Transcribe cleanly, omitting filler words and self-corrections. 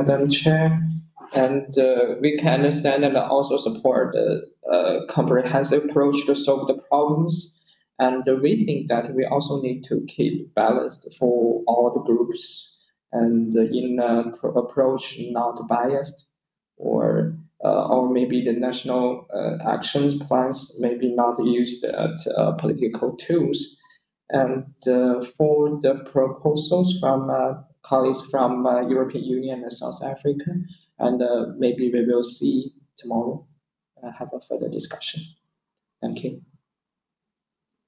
Madam Chair. And we can understand and also support the comprehensive approach to solve the problems. And we think that we also need to keep balanced for all the groups and in approach not biased or maybe the national actions plans maybe not used as political tools. And for the proposals from colleagues from European Union and South Africa, and maybe we will see tomorrow have a further discussion. Thank you.